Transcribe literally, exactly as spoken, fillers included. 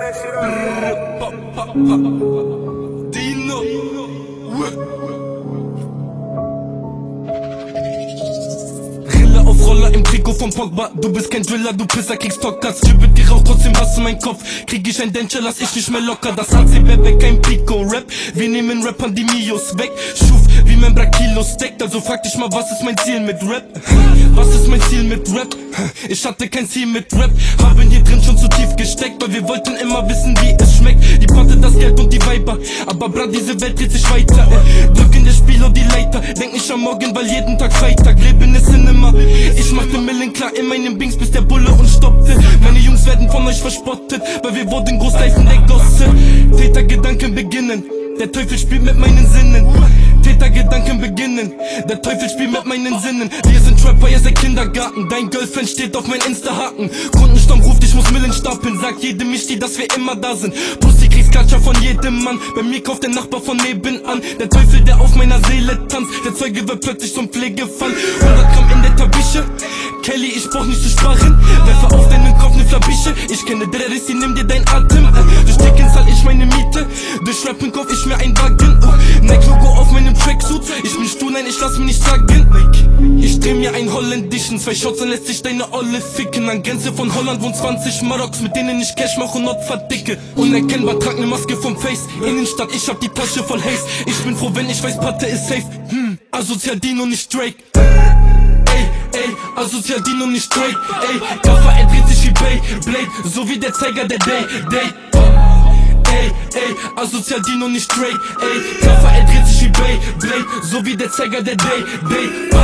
Dino. Rille auf Roller im Trikot von Pogba. Du bist kein Driller, du Pisser, kriegst Tockers. Dribbelt die Rauch, trotzdem hast du meinen Kopf. Krieg ich ein Dänscher, lass ich nicht mehr locker. Das A C Bebe, kein Pico-Rap. Wir nehmen Rappern die Mios weg. Schuf wie mein Brakilo steckt. Also frag dich mal, was ist mein Ziel mit Rap? Was ist mein Ziel mit Rap? Ich hatte kein Ziel mit Rap. Haben hier drin schon zu tief gesteckt, weil wir wollten immer wissen, wie es schmeckt. Die Platte, das Geld und die Weiber. Aber bra, diese Welt dreht sich weiter. Drücken das Spiel und die Leiter. Denk nicht am Morgen, weil jeden Tag Freitag. Leben ist Cinema. Ich machte Millen klar in meinem Bings, bis der Bulle uns stoppte. Meine Jungs werden von euch verspottet, weil wir wurden Großleifen der Gosse. Tätergedanken beginnen, der Teufel spielt mit meinen Sinnen. Tätergedanken beginnen, der Teufel spielt mit meinen Sinnen. Wir sind Trapper, ihr seid Kindergarten. Dein Girlfriend steht auf mein Insta-Haken. Kundenstamm ruft, ich muss Millen stapeln. Sagt jedem Mischti, dass wir immer da sind. Pussy kriegst Klatscher von jedem Mann. Bei mir kauft der Nachbar von nebenan. Der Teufel, der auf meiner Seele tanzt. Der Zeuge wird plötzlich zum Pflegefall. hundert Gramm in der Tabiche. Kelly, ich brauch nicht zu sparen. Werfe auf deinen Kopf ne Flabiche. Ich kenne Drerissi, nimm dir dein Atem. Durch Ticken zahl ich meine Miete. Durch Rappen kauf ich mir ein Wagen. Nike-Logo auf meinem Tracksuit. Ich bin Stuhl, nein, ich lass mich nicht sagen. Ich dreh mir einen holländischen. Zwei Shots, dann lässt sich deine Olle ficken. An Grenze von Holland wohnen zwanzig Maroks, mit denen ich Cash mach und not verdicke. Unerkennbar, trag ne Maske vom Face. Innenstadt, ich hab die Tasche voll Haze. Ich bin froh, wenn ich weiß, Patte ist safe. Hm, asozial Dino, nicht Drake. Ey, asozial Dino, nicht Drake. Ey, Gaffer, er dreht sich wie Bay Blade, so wie der Zeiger der Day, Day. Ey, ey, asozial Dino, nicht Drake. Ey, Gaffer, er dreht sich wie Bay Blade, so wie der Zeiger der Day, Day.